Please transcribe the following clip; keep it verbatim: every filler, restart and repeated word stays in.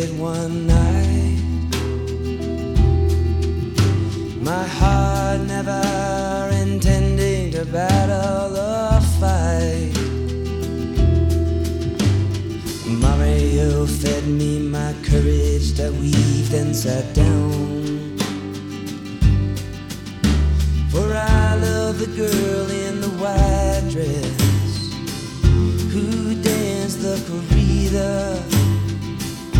it one night. My heart never intending to battle or fight. Mario fed me my courage that weaved and sat down. For I love the girl in the white dress.